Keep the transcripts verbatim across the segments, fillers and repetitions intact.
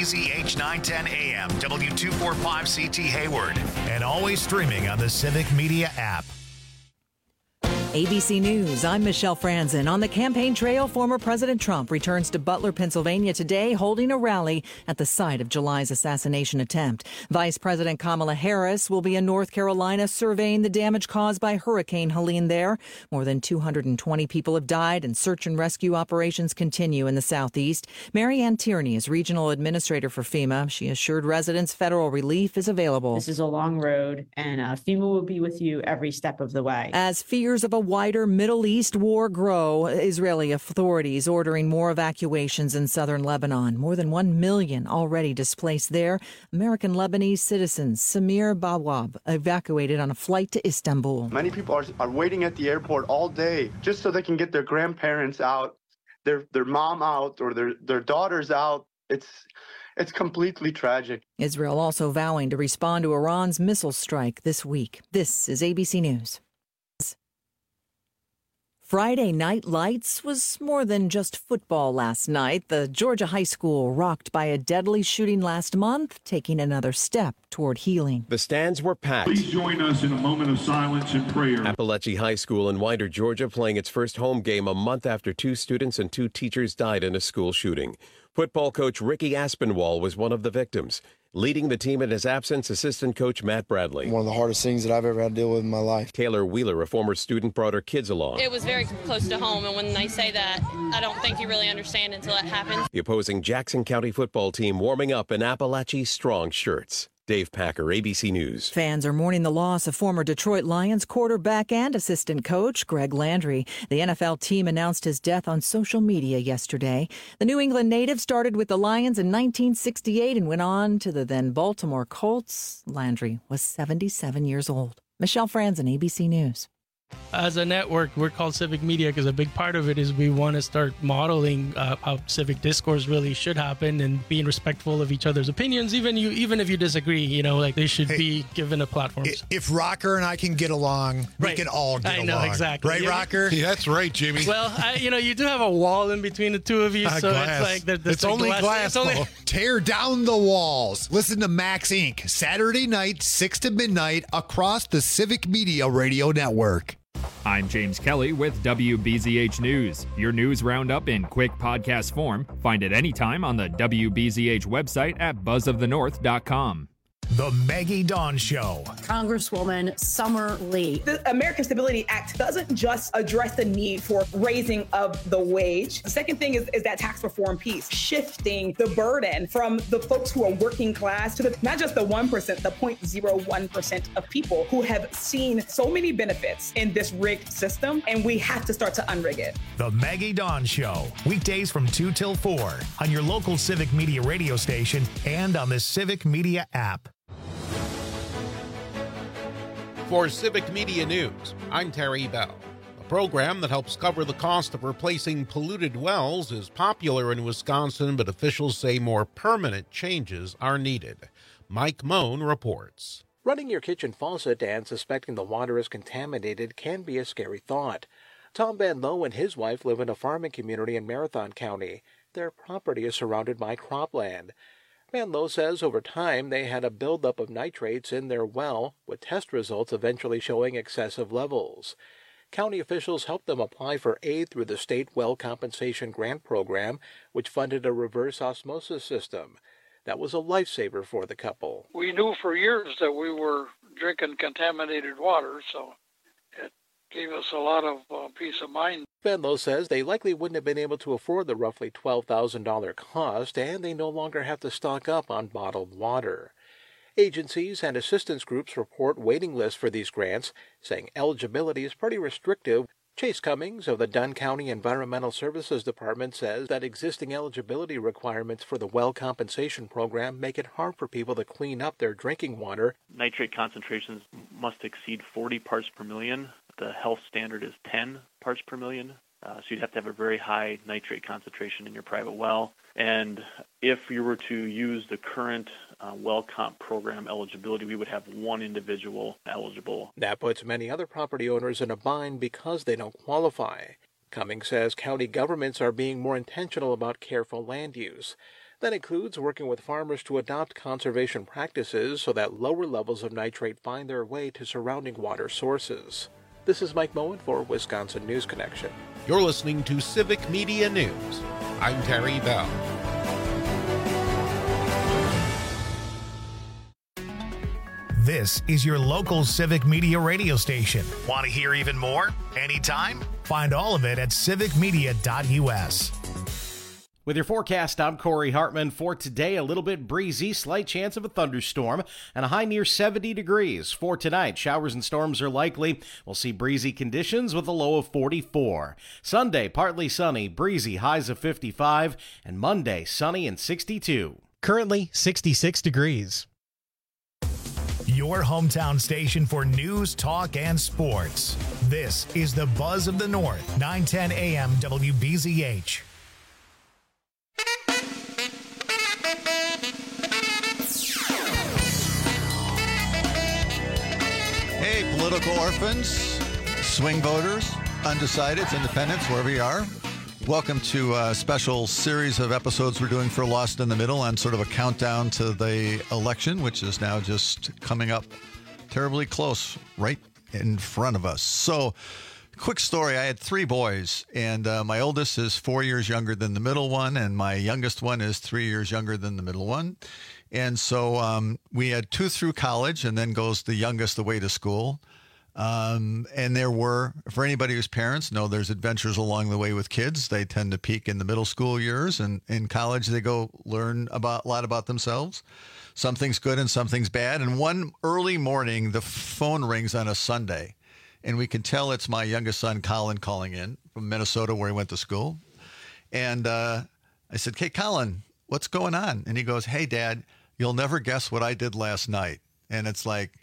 B Z H nine ten A M, W two forty-five C T Hayward, and always streaming on the Civic Media app. A B C News, I'm Michelle Franzen. On the campaign trail, former President Trump returns to Butler, Pennsylvania today, holding a rally at the site of July's assassination attempt. Vice President Kamala Harris will be in North Carolina surveying the damage caused by Hurricane Helene there. More than two hundred twenty people have died, and search and rescue operations continue in the southeast. Mary Ann Tierney is regional administrator for FEMA. She assured residents federal relief is available. This is a long road, and uh, FEMA will be with you every step of the way. As fears of a wider Middle East war grow, Israeli authorities ordering more evacuations in southern Lebanon. More than one million already displaced there. American Lebanese citizens Samir Bawab evacuated on a flight to Istanbul. Many people are, are waiting at the airport all day just so they can get their grandparents out, their their mom out, or their, their daughters out. It's It's completely tragic. Israel also vowing to respond to Iran's missile strike this week. This is A B C News. Friday Night Lights was more than just football last night. The Georgia high school, rocked by a deadly shooting last month, taking another step toward healing. The stands were packed. Please join us in a moment of silence and prayer. Appalachia High School in Winder, Georgia, playing its first home game a month after two students and two teachers died in a school shooting. Football coach Ricky Aspinwall was one of the victims. Leading the team in his absence, assistant coach Matt Bradley. One of the hardest things that I've ever had to deal with in my life. Taylor Wheeler, a former student, brought her kids along. It was very close to home, and when they say that, I don't think you really understand until it happens. The opposing Jackson County football team warming up in Appalachia's strong shirts. Dave Packer, A B C News. Fans are mourning the loss of former Detroit Lions quarterback and assistant coach Greg Landry. The N F L team announced his death on social media yesterday. The New England native started with the Lions in nineteen sixty-eight and went on to the then Baltimore Colts. Landry was seventy-seven years old. Michelle Franzen, A B C News. As a network, we're called Civic Media because a big part of it is we want to start modeling uh, how civic discourse really should happen and being respectful of each other's opinions, even you, even if you disagree. You know, like they should hey, be given a platform. If Rocker and I can get along, right. we can all get I along. know, exactly. Right, yeah. Rocker? Yeah, that's right, Jimmy. Well, I, you know, you do have a wall in between the two of you, uh, so glass. it's like... The, the it's only glass. glass it's only... Tear down the walls. Listen to Max Incorporated. Saturday night, six to midnight, across the Civic Media Radio Network. I'm James Kelly with W B Z H News. Your news roundup in quick podcast form. Find it anytime on the W B Z H website at buzz of the north dot com. The Maggie Dawn Show. Congresswoman Summer Lee. The American Stability Act doesn't just address the need for raising of the wage. The second thing is, is that tax reform piece, shifting the burden from the folks who are working class to the, not just the one percent, the zero point zero one percent of people who have seen so many benefits in this rigged system, and we have to start to unrig it. The Maggie Dawn Show. Weekdays from two till four on your local Civic Media radio station and on the Civic Media app. For Civic Media News, I'm Terry Bell. A program that helps cover the cost of replacing polluted wells is popular in Wisconsin, but officials say more permanent changes are needed. Mike Moan reports. Running your kitchen faucet and suspecting the water is contaminated can be a scary thought. Tom Van Lowe and his wife live in a farming community in Marathon County. Their property is surrounded by cropland. Van Lowe says over time they had a buildup of nitrates in their well, with test results eventually showing excessive levels. County officials helped them apply for aid through the State Well Compensation Grant Program, which funded a reverse osmosis system. That was a lifesaver for the couple. We knew for years that we were drinking contaminated water, so it gave us a lot of uh, peace of mind. Van Lowe says they likely wouldn't have been able to afford the roughly twelve thousand dollars cost, and they no longer have to stock up on bottled water. Agencies and assistance groups report waiting lists for these grants, saying eligibility is pretty restrictive. Chase Cummings of the Dunn County Environmental Services Department says that existing eligibility requirements for the Well Compensation Program make it hard for people to clean up their drinking water. Nitrate concentrations must exceed forty parts per million. The health standard is ten parts per million. Uh, so you'd have to have a very high nitrate concentration in your private well. And if you were to use the current uh, well comp program eligibility, we would have one individual eligible. That puts many other property owners in a bind because they don't qualify. Cummings says county governments are being more intentional about careful land use. That includes working with farmers to adopt conservation practices so that lower levels of nitrate find their way to surrounding water sources. This is Mike Moen for Wisconsin News Connection. You're listening to Civic Media News. I'm Terry Bell. This is your local Civic Media radio station. Want to hear even more? Anytime? Find all of it at civic media dot u s. With your forecast, I'm Corey Hartman. For today, a little bit breezy, slight chance of a thunderstorm, and a high near seventy degrees. For tonight, showers and storms are likely. We'll see breezy conditions with a low of forty-four. Sunday, partly sunny, breezy, highs of fifty-five, and Monday, sunny and sixty-two. Currently, sixty-six degrees. Your hometown station for news, talk, and sports. This is the Buzz of the North, nine ten A M W B Z H. Hey, political orphans, swing voters, undecideds, independents, wherever you are. Welcome to a special series of episodes we're doing for Lost in the Middle on sort of a countdown to the election, which is now just coming up terribly close right in front of us. So, quick story. I had three boys, and uh, my oldest is four years younger than the middle one, and my youngest one is three years younger than the middle one. And so um, we had two through college, and then goes the youngest away to school. Um, and there were, for anybody whose parents know, there's adventures along the way with kids. They tend to peak in the middle school years, and in college they go learn about a lot about themselves. Something's good and something's bad. And one early morning, the phone rings on a Sunday, and we can tell it's my youngest son, Colin, calling in from Minnesota, where he went to school. And uh, I said, "Hey, Colin, what's going on?" And he goes, "Hey, Dad, you'll never guess what I did last night." And it's like,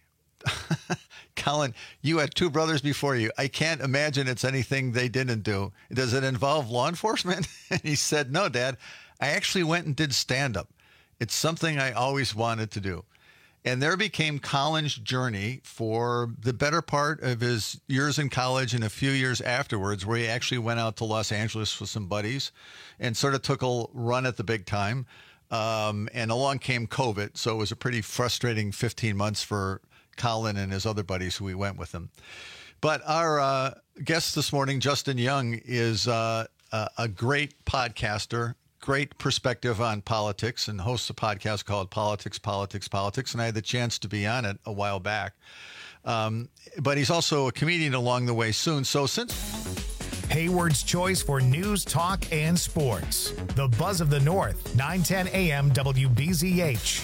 Colin, you had two brothers before you. I can't imagine it's anything they didn't do. Does it involve law enforcement? And he said, "No, Dad, I actually went and did stand-up. It's something I always wanted to do." And there became Colin's journey for the better part of his years in college and a few years afterwards, where he actually went out to Los Angeles with some buddies and sort of took a run at the big time. Um, and along came COVID, so it was a pretty frustrating fifteen months for Colin and his other buddies who we went with him. But our uh, guest this morning, Justin Young, is uh, a, a great podcaster, great perspective on politics, and hosts a podcast called Politics, Politics, Politics. And I had the chance to be on it a while back. Um, but he's also a comedian along the way soon. So since... Hayward's choice for news, talk, and sports. The Buzz of the North, nine ten A M W B Z H.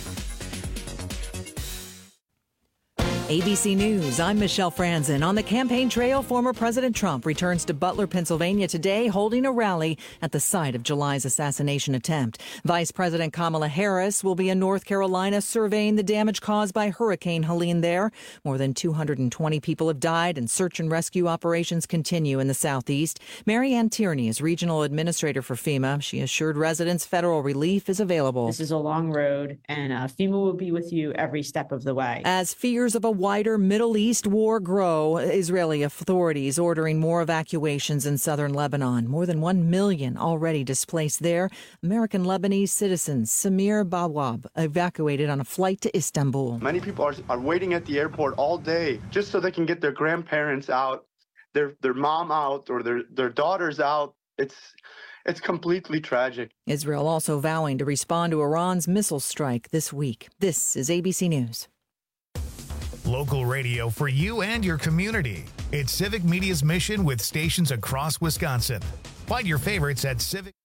A B C News, I'm Michelle Franzen. On the campaign trail, former President Trump returns to Butler, Pennsylvania today, holding a rally at the site of July's assassination attempt. Vice President Kamala Harris will be in North Carolina surveying the damage caused by Hurricane Helene there. More than two hundred twenty people have died, and search and rescue operations continue in the southeast. Mary Ann Tierney is regional administrator for FEMA. She assured residents federal relief is available. This is a long road, and uh, FEMA will be with you every step of the way. As fears of a wider Middle East war grow, Israeli authorities ordering more evacuations in southern Lebanon. More than one million already displaced there. American Lebanese citizen Samir Bawab evacuated on a flight to Istanbul. Many people are, are waiting at the airport all day just so they can get their grandparents out, their their mom out, or their, their daughters out. It's It's completely tragic. Israel also vowing to respond to Iran's missile strike this week. This is A B C News. Local radio for you and your community. It's Civic Media's mission with stations across Wisconsin. Find your favorites at Civic.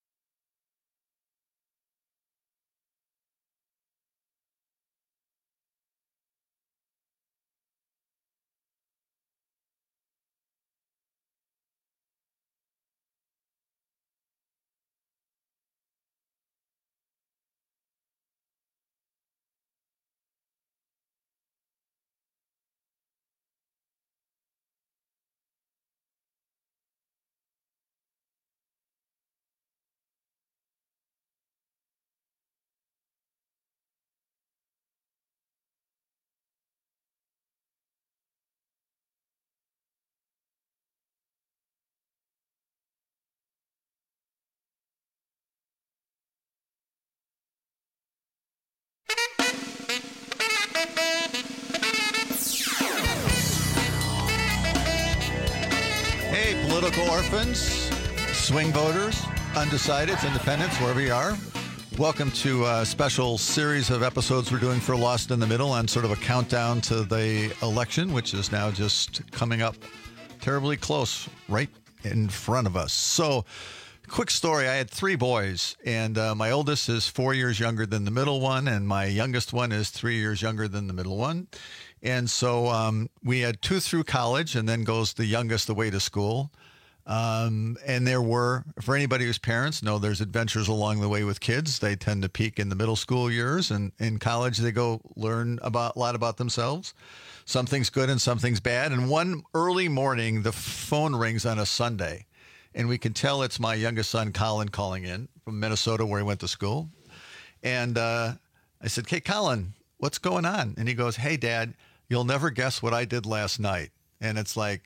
Political orphans, swing voters, undecideds, independents, wherever you are. Welcome to a special series of episodes we're doing for Lost in the Middle on sort of a countdown to the election, which is now just coming up terribly close right in front of us. So, quick story. I had three boys, and uh, my oldest is four years younger than the middle one, and my youngest one is three years younger than the middle one. And so um, we had two through college, and then goes the youngest away to school. Um, and there were, for anybody whose parents know, there's adventures along the way with kids. They tend to peak in the middle school years, and in college they go learn about a lot about themselves. Something's good and something's bad. And one early morning, the phone rings on a Sunday, and we can tell it's my youngest son, Colin, calling in from Minnesota, where he went to school. And uh, I said, "Hey, Colin, what's going on?" And he goes, "Hey, Dad, you'll never guess what I did last night." And it's like,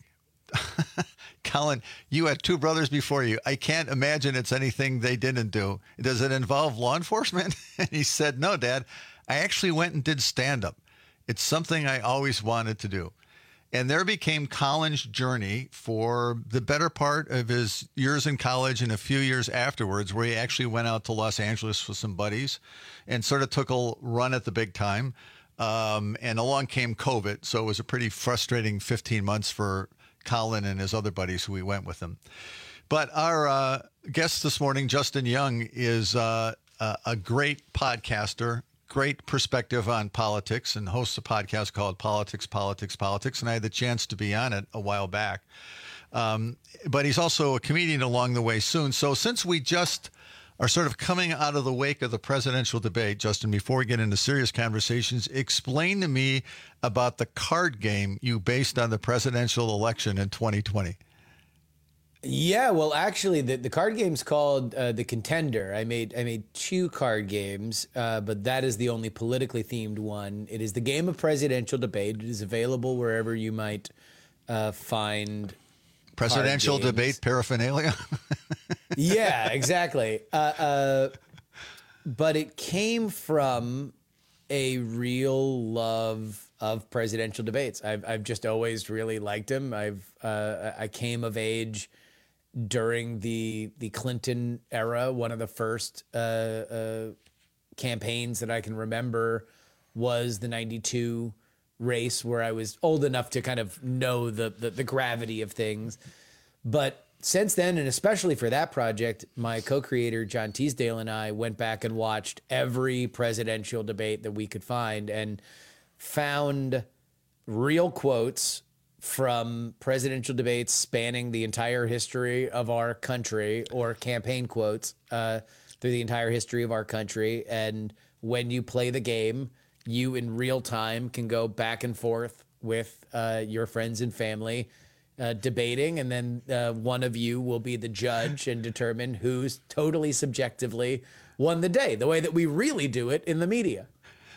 Colin, you had two brothers before you. I can't imagine it's anything they didn't do. Does it involve law enforcement? And he said, "No, Dad, I actually went and did stand-up. It's something I always wanted to do." And there became Colin's journey for the better part of his years in college and a few years afterwards, where he actually went out to Los Angeles with some buddies and sort of took a run at the big time. Um, and along came COVID. So it was a pretty frustrating fifteen months for Colin and his other buddies who we went with him. But our uh, guest this morning, Justin Young, is uh, a, a great podcaster, great perspective on politics, and hosts a podcast called Politics, Politics, Politics. And I had the chance to be on it a while back. Um, but he's also a comedian along the way soon. So since we just are sort of coming out of the wake of the presidential debate, Justin, before we get into serious conversations, explain to me about the card game you based on the presidential election in twenty twenty. Yeah, well, actually, the, the card game's called uh, The Contender. I made I made two card games, uh, but that is the only politically themed one. It is the game of presidential debate. It is available wherever you might uh, find presidential debate paraphernalia. Yeah, exactly. Uh, uh, but it came from a real love of presidential debates. I've I've just always really liked them. I've uh, I came of age during the the Clinton era. One of the first uh, uh, campaigns that I can remember was the ninety-two race, where I was old enough to kind of know the the, the gravity of things. But since then, and especially for that project, my co-creator, John Teasdale, and I went back and watched every presidential debate that we could find and found real quotes from presidential debates spanning the entire history of our country, or campaign quotes uh, through the entire history of our country. And when you play the game, you in real time can go back and forth with uh, your friends and family, Uh, debating, and then uh, one of you will be the judge and determine who's totally subjectively won the day, the way that we really do it in the media.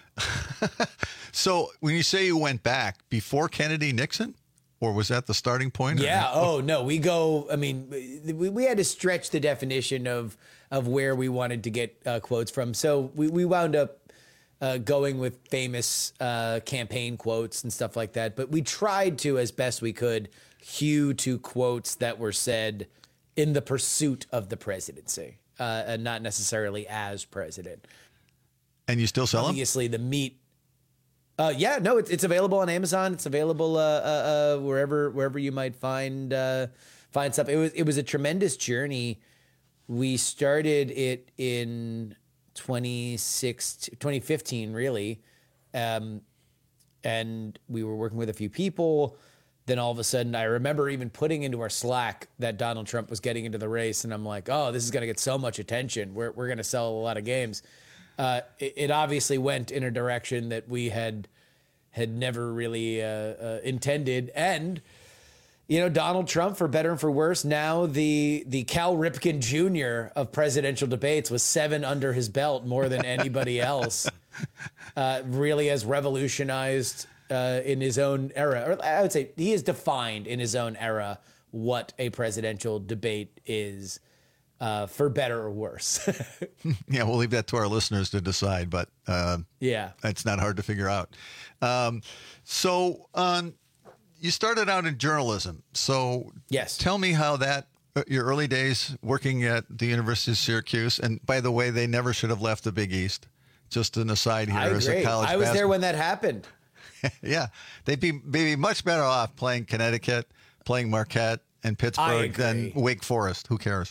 So when you say you went back, before Kennedy, Nixon, or was that the starting point? Yeah. Oh, no, we go, I mean, we, we had to stretch the definition of, of where we wanted to get uh, quotes from. So we, we wound up Uh, going with famous uh, campaign quotes and stuff like that. But we tried to, as best we could, hew to quotes that were said in the pursuit of the presidency, uh, and not necessarily as president. And you still sell them? Obviously, the meat. Uh, yeah, no, it's it's available on Amazon. It's available uh, uh, uh, wherever wherever you might find uh, find stuff. It was it was a tremendous journey. We started it in twenty fifteen, really. Um, and we were working with a few people. Then all of a sudden, I remember even putting into our Slack that Donald Trump was getting into the race. And I'm like, oh, this is going to get so much attention. We're, we're going to sell a lot of games. Uh, it, it obviously went in a direction that we had, had never really uh, uh, intended. And, you know, Donald Trump, for better and for worse, now the the Cal Ripken Junior of presidential debates, with seven under his belt, more than anybody else, uh, really has revolutionized uh, in his own era. Or I would say he has defined in his own era what a presidential debate is, uh, for better or worse. Yeah, we'll leave that to our listeners to decide, but uh, yeah, it's not hard to figure out. Um, so, um, you started out in journalism. So yes, tell me how that, your early days working at the University of Syracuse. And by the way, they never should have left the Big East. Just an aside here. I as agree. a college I was basketball. there when that happened. Yeah. They'd be maybe much better off playing Connecticut, playing Marquette and Pittsburgh than Wake Forest. Who cares?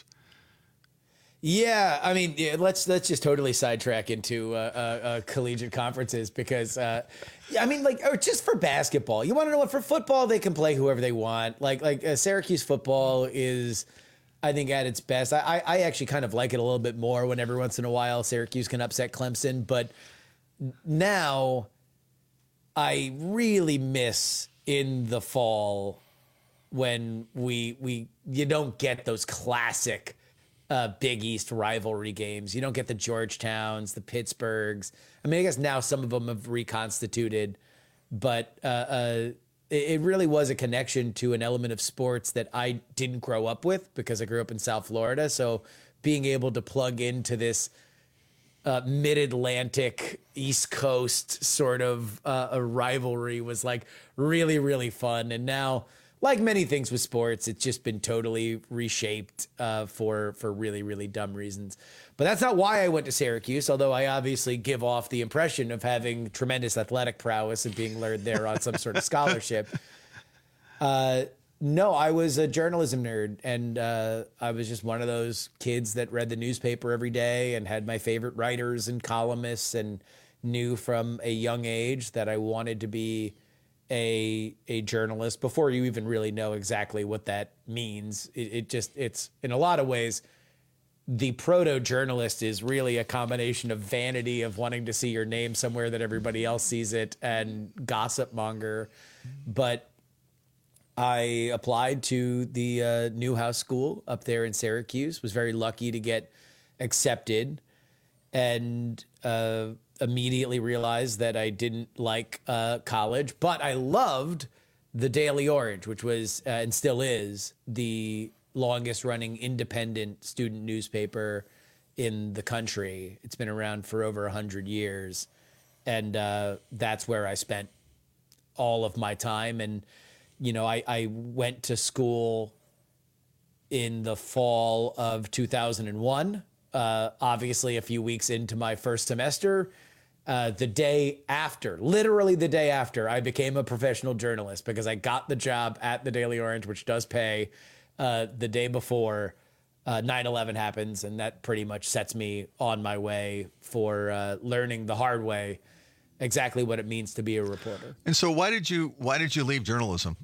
Yeah, I mean, yeah, let's let's just totally sidetrack into uh, uh, uh, collegiate conferences because, uh, yeah, I mean, like, or just for basketball, you want to know what? For football, they can play whoever they want. Like, like uh, Syracuse football is, I think, at its best. I, I actually kind of like it a little bit more when every once in a while Syracuse can upset Clemson, but now I really miss in the fall when we we you don't get those classic Uh, Big East rivalry games. You don't get the Georgetowns, the Pittsburghs. I mean, I guess now some of them have reconstituted, but uh, uh, it, it really was a connection to an element of sports that I didn't grow up with because I grew up in South Florida. So being able to plug into this uh, mid-Atlantic, East Coast sort of uh, a rivalry was like really, really fun. And now, like many things with sports, it's just been totally reshaped uh, for for really, really dumb reasons. But that's not why I went to Syracuse, although I obviously give off the impression of having tremendous athletic prowess and being lured there on some sort of scholarship. Uh, no, I was a journalism nerd, and uh, I was just one of those kids that read the newspaper every day and had my favorite writers and columnists and knew from a young age that I wanted to be a a journalist before you even really know exactly what that means. It, it just, it's in a lot of ways, the proto-journalist is really a combination of vanity of wanting to see your name somewhere that everybody else sees it and gossip monger. But I applied to the uh, Newhouse School up there in Syracuse, was very lucky to get accepted, and uh, immediately realized that I didn't like uh, college, but I loved the Daily Orange, which was uh, and still is the longest running independent student newspaper in the country. It's been around for over one hundred years. And uh, that's where I spent all of my time. And, you know, I, I went to school in the fall of two thousand one, uh, obviously a few weeks into my first semester. Uh, the day after, literally the day after, I became a professional journalist because I got the job at the Daily Orange, which does pay. Uh, the day before uh, nine eleven happens, and that pretty much sets me on my way for uh, learning the hard way exactly what it means to be a reporter. And so why did you why did you leave journalism?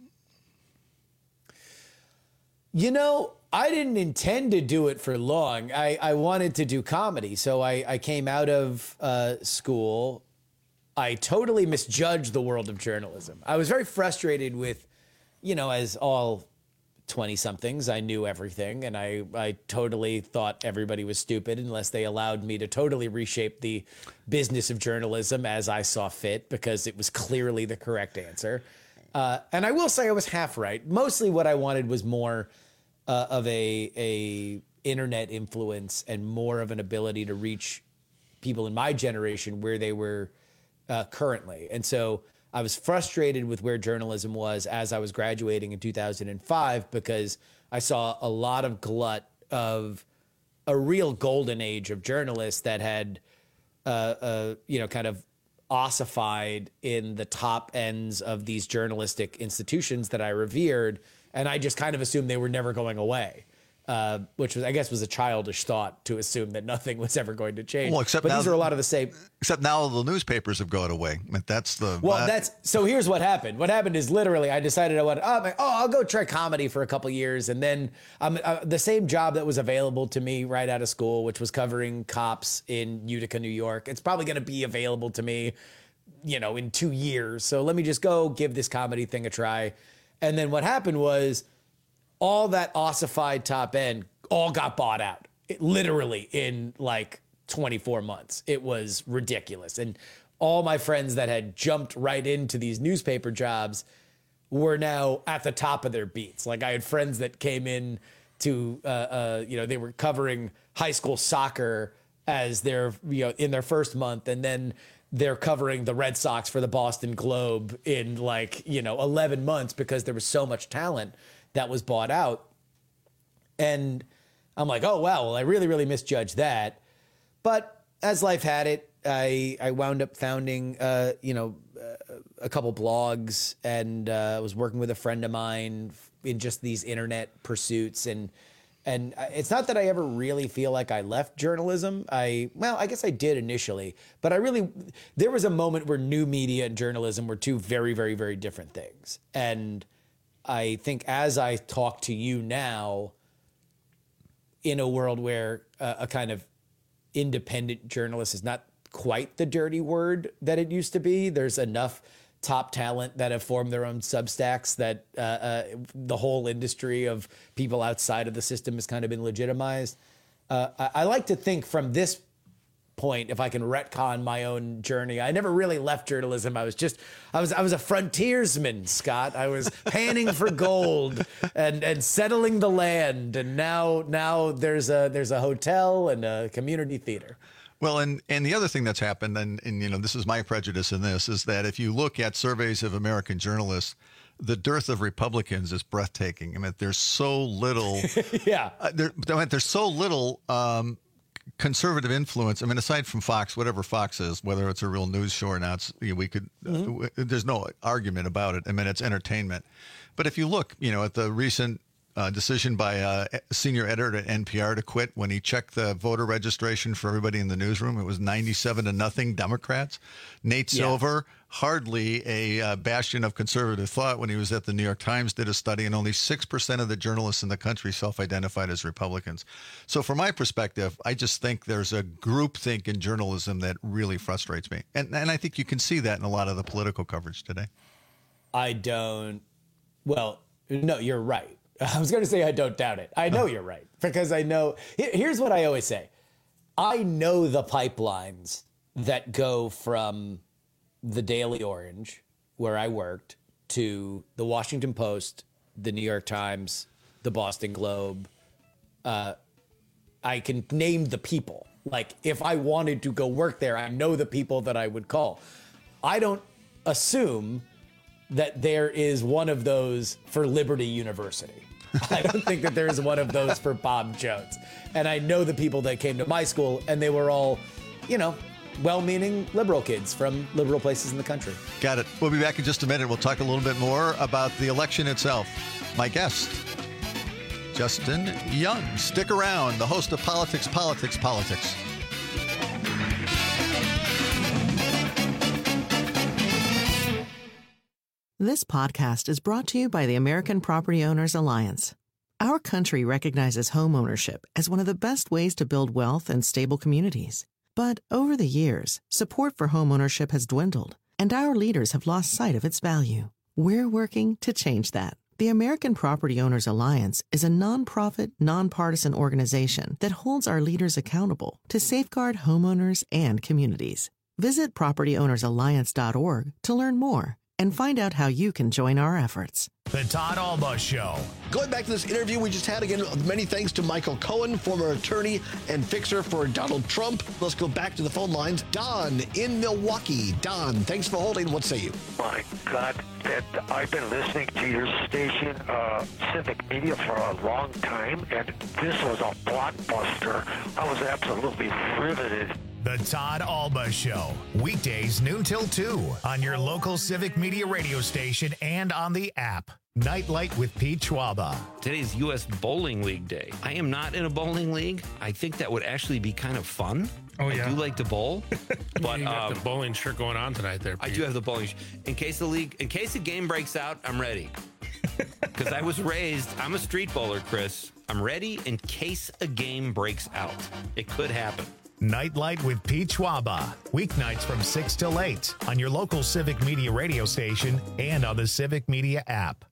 You know, I didn't intend to do it for long. I, I wanted to do comedy. So I, I came out of uh, school. I totally misjudged the world of journalism. I was very frustrated with, you know, as all twenty-somethings, I knew everything. And I, I totally thought everybody was stupid unless they allowed me to totally reshape the business of journalism as I saw fit, because it was clearly the correct answer. Uh, and I will say I was half right. Mostly what I wanted was more Uh, of a a internet influence and more of an ability to reach people in my generation where they were uh, currently. And so I was frustrated with where journalism was as I was graduating in two thousand five, because I saw a lot of glut of a real golden age of journalists that had, uh, uh, you know, kind of ossified in the top ends of these journalistic institutions that I revered. And I just kind of assumed they were never going away, uh, which was, I guess, was a childish thought to assume that nothing was ever going to change. Well, except but now, these are a lot of the same. Except now the newspapers have gone away. That's the well. uh, That's so. Here's what happened. What happened is literally I decided I wanted. Oh, I'm like, oh I'll go try comedy for a couple years, and then um, uh, the same job that was available to me right out of school, which was covering cops in Utica, New York. It's probably going to be available to me, you know, in two years. So let me just go give this comedy thing a try. And then what happened was, all that ossified top end all got bought out, it, literally in like twenty-four months. It was ridiculous. And all my friends that had jumped right into these newspaper jobs were now at the top of their beats. Like I had friends that came in to, uh, uh, you know, they were covering high school soccer as their, you know, in their first month. And then they're covering the Red Sox for the Boston Globe in like, you know, eleven months because there was so much talent that was bought out. And I'm like, oh, wow, well, I really, really misjudged that. But as life had it, I I wound up founding, uh, you know, uh, a couple blogs, and uh, was working with a friend of mine in just these internet pursuits. And and it's not that I ever really feel like I left journalism. I well, I guess I did initially, but I really there was a moment where new media and journalism were two very, very, very different things. And I think as I talk to you now, in a world where uh, a kind of independent journalist is not quite the dirty word that it used to be, there's enough top talent that have formed their own Substacks that uh, uh, the whole industry of people outside of the system has kind of been legitimized. Uh, I, I like to think from this point, if I can retcon my own journey, I never really left journalism. I was just, I was, I was a frontiersman, Scott. I was panning for gold and and settling the land. And now, now there's a there's a hotel and a community theater. Well, and, and the other thing that's happened, and, and, you know, this is my prejudice in this, is that if you look at surveys of American journalists, the dearth of Republicans is breathtaking. I mean, there's so little. yeah. Uh, there, I mean, there's so little um, conservative influence. I mean, aside from Fox, whatever Fox is, whether it's a real news show or not, it's, you know, we could. Mm-hmm. uh, there's no argument about it. I mean, it's entertainment. But if you look, you know, at the recent Uh, decision by a uh, senior editor at N P R to quit when he checked the voter registration for everybody in the newsroom. It was ninety-seven to nothing Democrats. Nate Yeah. Silver, hardly a uh, bastion of conservative thought, when he was at the New York Times, did a study, and only six percent of the journalists in the country self-identified as Republicans. So from my perspective, I just think there's a groupthink in journalism that really frustrates me. And, and I think you can see that in a lot of the political coverage today. I don't. Well, no, you're right. I was going to say I don't doubt it. I know you're right, because I know. Here's what I always say. I know the pipelines that go from the Daily Orange, where I worked, to the Washington Post, the New York Times, the Boston Globe. Uh, I can name the people. Like, if I wanted to go work there, I know the people that I would call. I don't assume that there is one of those for Liberty University. I don't think that there is one of those for Bob Jones. And I know the people that came to my school, and they were all, you know, well-meaning liberal kids from liberal places in the country. Got it. We'll be back in just a minute. We'll talk a little bit more about the election itself. My guest, Justin Young. Stick around, the host of Politics, Politics, Politics. This podcast is brought to you by the American Property Owners Alliance. Our country recognizes homeownership as one of the best ways to build wealth and stable communities. But over the years, support for homeownership has dwindled, and our leaders have lost sight of its value. We're working to change that. The American Property Owners Alliance is a nonprofit, nonpartisan organization that holds our leaders accountable to safeguard homeowners and communities. Visit property owners alliance dot org to learn more and find out how you can join our efforts. The Todd Alba Show. Going back to this interview we just had, again, many thanks to Michael Cohen, former attorney and fixer for Donald Trump. Let's go back to the phone lines. Don in Milwaukee. Don, thanks for holding. What say you? My God, that I've been listening to your station, uh, Civic Media, for a long time, and this was a blockbuster. I was absolutely riveted. The Todd Alba Show. Weekdays noon till two on your local Civic Media radio station and on the app. Nightlight with Pete Schwaba. Today's U S Bowling League Day. I am not in a bowling league. I think that would actually be kind of fun. Oh, yeah. I do like to bowl. But you got um, the bowling shirt going on tonight there, Pete. I do have the bowling shirt. In case the league, in case the game breaks out, I'm ready. Because I was raised, I'm a street bowler, Chris. I'm ready in case a game breaks out. It could happen. Nightlight with Pete Schwaba. Weeknights from six till eight on your local Civic Media radio station and on the Civic Media app.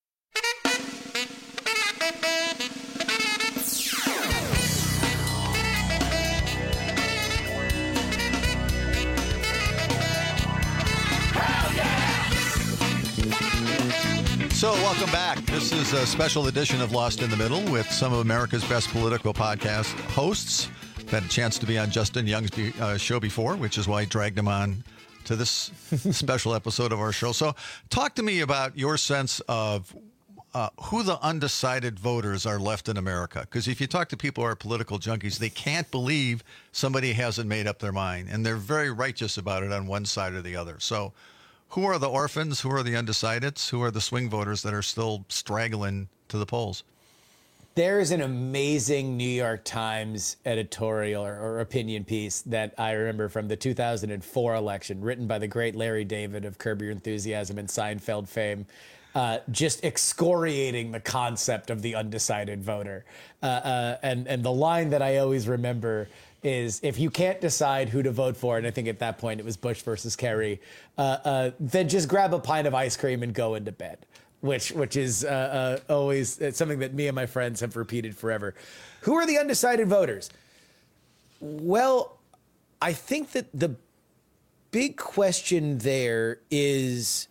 So welcome back. This is a special edition of Lost in the Middle with some of America's best political podcast hosts. Had a chance to be on Justin Young's uh, show before, which is why I dragged him on to this special episode of our show. So talk to me about your sense of uh, who the undecided voters are left in America. Because if you talk to people who are political junkies, they can't believe somebody hasn't made up their mind. And they're very righteous about it on one side or the other. So who are the orphans? Who are the undecideds? Who are the swing voters that are still straggling to the polls? There's an amazing New York Times editorial or, or opinion piece that I remember from the two thousand four election, written by the great Larry David of Curb Your Enthusiasm and Seinfeld fame, uh, just excoriating the concept of the undecided voter. Uh, uh, and, and the line that I always remember is, if you can't decide who to vote for, and I think at that point it was Bush versus Kerry, uh, uh, then just grab a pint of ice cream and go into bed. Which which is uh, uh, always it's something that me and my friends have repeated forever. Who are the undecided voters? Well, I think that the big question there is,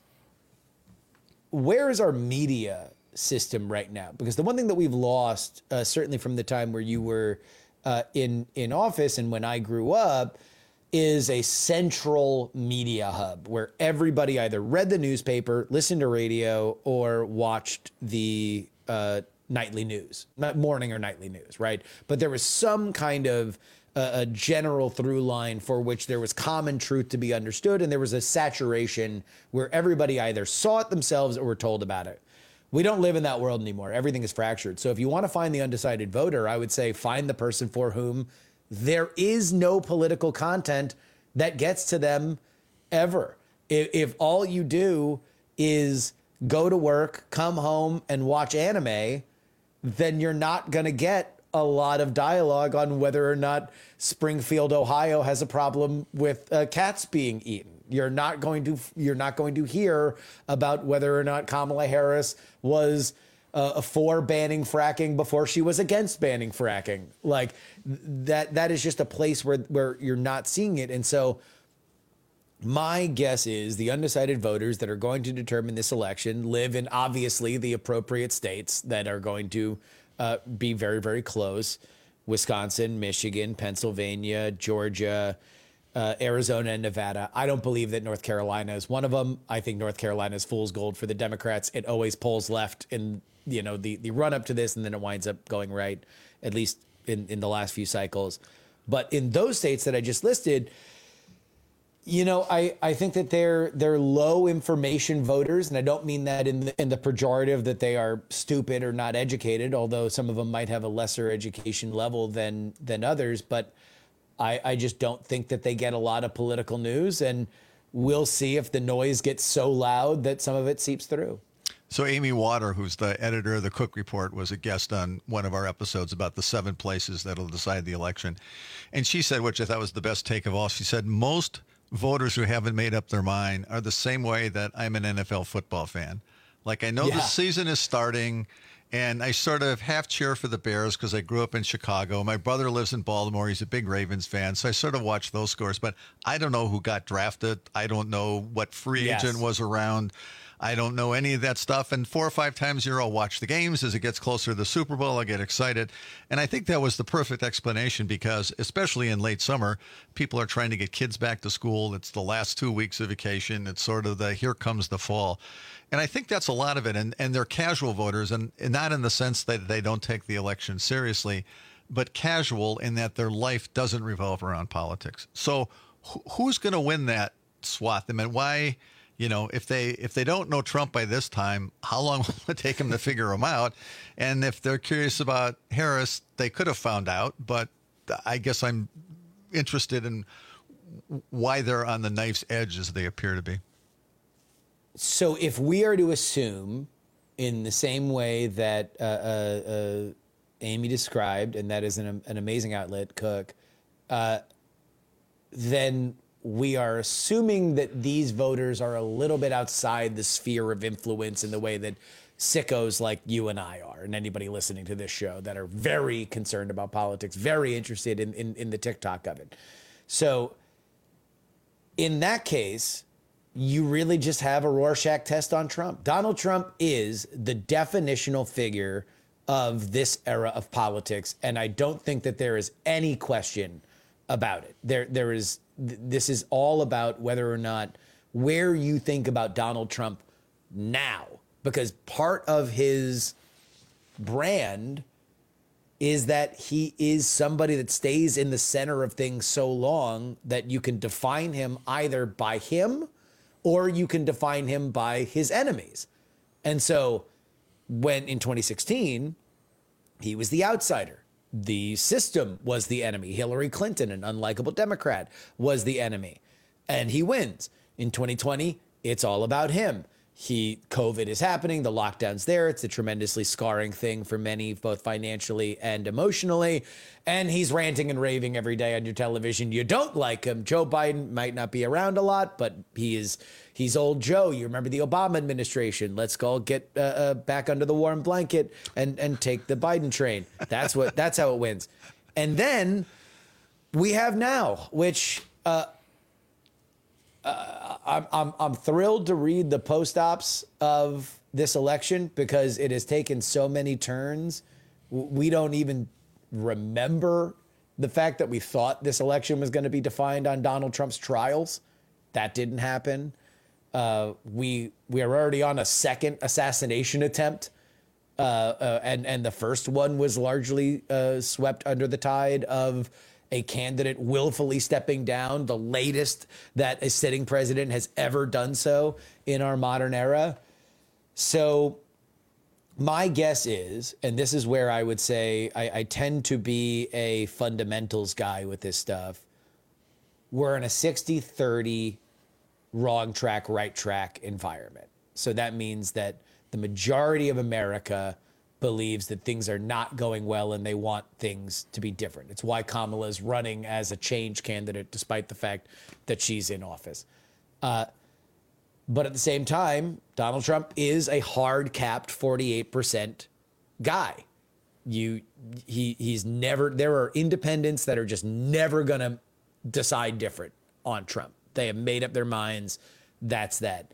where is our media system right now? Because the one thing that we've lost, uh, certainly from the time where you were uh, in in office and when I grew up, is a central media hub where everybody either read the newspaper, listened to radio, or watched the uh, nightly news, not morning or nightly news, right? But there was some kind of uh, a general through line for which there was common truth to be understood, and there was a saturation where everybody either saw it themselves or were told about it. We don't live in that world anymore. Everything is fractured. So if you want to find the undecided voter, I would say find the person for whom there is no political content that gets to them ever. If, if all you do is go to work, come home, and watch anime, then you're not going to get a lot of dialogue on whether or not Springfield, Ohio has a problem with uh, cats being eaten. You're not going to you're not going to hear about whether or not Kamala Harris was Uh, for banning fracking before she was against banning fracking. Like that, that is just a place where, where you're not seeing it. And so my guess is the undecided voters that are going to determine this election live in obviously the appropriate states that are going to uh, be very, very close. Wisconsin, Michigan, Pennsylvania, Georgia, uh, Arizona, and Nevada. I don't believe that North Carolina is one of them. I think North Carolina is fool's gold for the Democrats. It always polls left in you know, the, the run up to this, and then it winds up going right, at least in, in the last few cycles. But in those states that I just listed, you know, I, I think that they're they're low information voters, and I don't mean that in the, in the pejorative that they are stupid or not educated, although some of them might have a lesser education level than than others. But I, I just don't think that they get a lot of political news, and we'll see if the noise gets so loud that some of it seeps through. So Amy Water, who's the editor of the Cook Report, was a guest on one of our episodes about the seven places that'll decide the election. And she said, which I thought was the best take of all, she said, most voters who haven't made up their mind are the same way that I'm an N F L football fan. Like, I know yeah. the season is starting, and I sort of half cheer for the Bears because I grew up in Chicago. My brother lives in Baltimore. He's a big Ravens fan, so I sort of watch those scores. But I don't know who got drafted. I don't know what free yes. agent was around. I don't know any of that stuff. And four or five times a year, I'll watch the games. As it gets closer to the Super Bowl, I get excited. And I think that was the perfect explanation because, especially in late summer, people are trying to get kids back to school. It's the last two weeks of vacation. It's sort of the here comes the fall. And I think that's a lot of it. And, and they're casual voters, and, and not in the sense that they don't take the election seriously, but casual in that their life doesn't revolve around politics. So wh- who's going to win that swath? I mean, why... You know, if they if they don't know Trump by this time, how long will it take them to figure him out? And if they're curious about Harris, they could have found out. But I guess I'm interested in why they're on the knife's edge as they appear to be. So if we are to assume in the same way that uh, uh, uh, Amy described, and that is an, an amazing outlet, Cook, uh, then we are assuming that these voters are a little bit outside the sphere of influence in the way that sickos like you and I are, and anybody listening to this show that are very concerned about politics, very interested in, in, in the TikTok of it. So in that case, you really just have a Rorschach test on Trump. Donald Trump is the definitional figure of this era of politics, and I don't think that there is any question about it. There, there is. This is all about whether or not where you think about Donald Trump now, because part of his brand is that he is somebody that stays in the center of things so long that you can define him either by him or you can define him by his enemies. And so when in twenty sixteen, he was the outsider. The system was the enemy. Hillary Clinton, an unlikable Democrat, was the enemy. And he wins. In twenty twenty, it's all about him. He, COVID is happening, the lockdown's there. It's a tremendously scarring thing for many, both financially and emotionally. And he's ranting and raving every day on your television. You don't like him. Joe Biden might not be around a lot, but he is, he's old Joe. You remember the Obama administration. Let's go get uh, uh, back under the warm blanket and, and take the Biden train. That's what, that's how it wins. And then we have now, which, uh, Uh, I'm, I'm I'm thrilled to read the post-ops of this election because it has taken so many turns. We don't even remember the fact that we thought this election was going to be defined on Donald Trump's trials. That didn't happen. Uh, we we are already on a second assassination attempt, uh, uh, and and the first one was largely uh, swept under the tide of a candidate willfully stepping down, the latest that a sitting president has ever done so in our modern era. So my guess is, and this is where I would say I, I tend to be a fundamentals guy with this stuff, we're in a sixty thirty wrong track, right track environment. So that means that the majority of America believes that things are not going well and they want things to be different. It's why Kamala is running as a change candidate, despite the fact that she's in office. Uh, but at the same time, Donald Trump is a hard-capped forty-eight percent guy. You, he, he's never, there are independents that are just never going to decide different on Trump. They have made up their minds. That's that.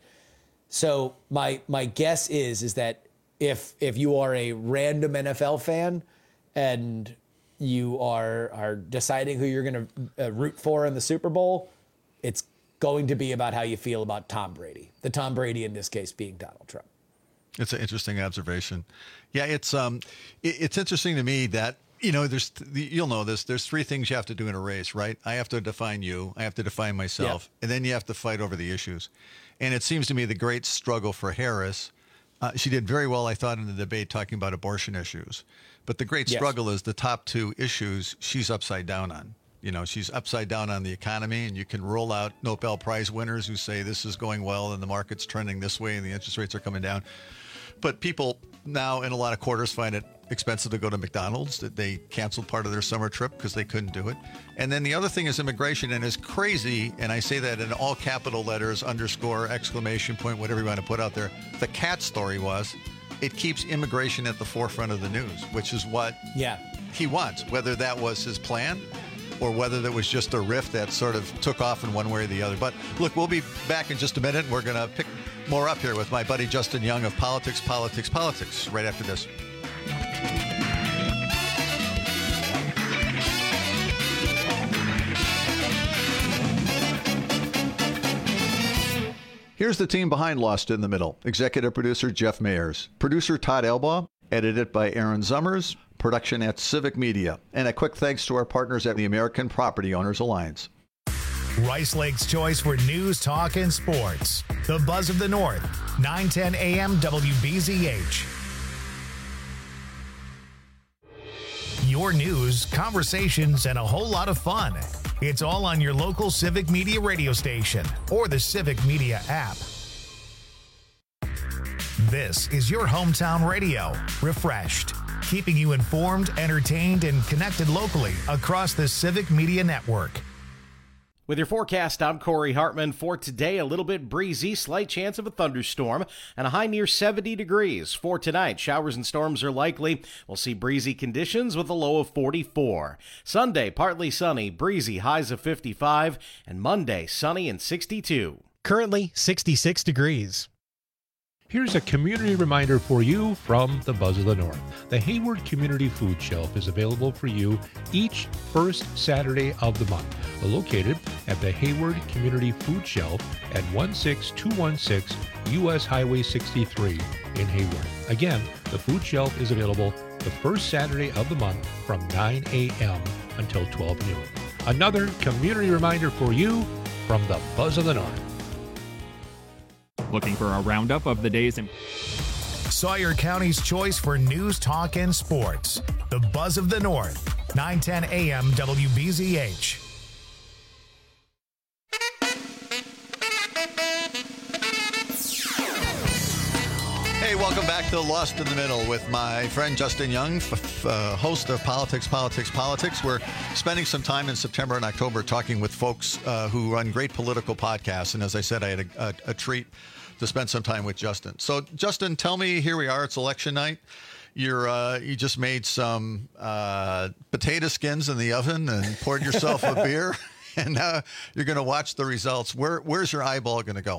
So my, my guess is, is that If if you are a random N F L fan and you are are deciding who you're going to uh, root for in the Super Bowl, it's going to be about how you feel about Tom Brady. The Tom Brady in this case being Donald Trump. It's an interesting observation. Yeah, it's um, it, it's interesting to me that, you know, there's you'll know this. There's three things you have to do in a race, right? I have to define you. I have to define myself, yep. And then you have to fight over the issues. And it seems to me the great struggle for Harris. Uh, she did very well, I thought, in the debate talking about abortion issues. But the great struggle yes. is the top two issues she's upside down on. You know, she's upside down on the economy, and you can roll out Nobel Prize winners who say this is going well and the market's trending this way and the interest rates are coming down. But people now in a lot of quarters find it expensive to go to McDonald's, that they canceled part of their summer trip because they couldn't do it. And then the other thing is immigration, and is crazy, and I say that in all capital letters, underscore, exclamation point, whatever you want to put out there. The cat story was, it keeps immigration at the forefront of the news, which is what yeah. he wants, whether that was his plan or whether that was just a riff that sort of took off in one way or the other. But look, we'll be back in just a minute. We're going to pick more up here with my buddy Justin Young of Politics, Politics, Politics right after this. Here's the team behind Lost in the Middle. Executive producer Jeff Mayers. Producer Todd Elbaugh. Edited by Aaron Zummers. Production at Civic Media. And a quick thanks to our partners at the American Property Owners Alliance. Rice Lake's choice for news, talk, and sports. The Buzz of the North. nine ten A M W B Z H. Your news, conversations, and a whole lot of fun. It's all on your local Civic Media radio station or the Civic Media app. This is your hometown radio, refreshed, keeping you informed, entertained, and connected locally across the Civic Media network. With your forecast, I'm Corey Hartman. For today, a little bit breezy, slight chance of a thunderstorm, and a high near seventy degrees. For tonight, showers and storms are likely. We'll see breezy conditions with a low of forty-four. Sunday, partly sunny, breezy, highs of fifty-five, and Monday, sunny and sixty-two. Currently, sixty-six degrees. Here's a community reminder for you from the Buzz of the North. The Hayward Community Food Shelf is available for you each first Saturday of the month. Located at the Hayward Community Food Shelf at one six two one six U S Highway sixty-three in Hayward. Again, the food shelf is available the first Saturday of the month from nine a.m. until twelve noon. Another community reminder for you from the Buzz of the North. Looking for a roundup of the days in Sawyer County's choice for news, talk, and sports. The Buzz of the North, nine ten a.m. W B Z H. Hey, welcome back to Lost in the Middle with my friend Justin Young, f- uh, host of Politics, Politics, Politics. We're spending some time in September and October talking with folks uh, who run great political podcasts. And as I said, I had a, a, a treat to spend some time with Justin. So, Justin, tell me, here we are. It's election night. You're uh, you just made some uh, potato skins in the oven and poured yourself a beer, and now you're going to watch the results. Where where's your eyeball going to go?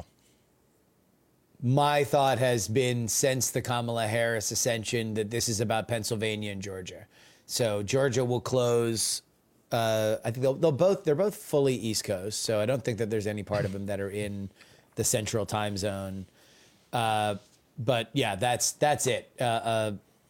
My thought has been since the Kamala Harris ascension that this is about Pennsylvania and Georgia. So Georgia will close. Uh, I think they'll, they'll both they're both fully East Coast. So I don't think that there's any part of them that are in the Central Time Zone. Uh, but yeah, that's that's it. Uh, uh,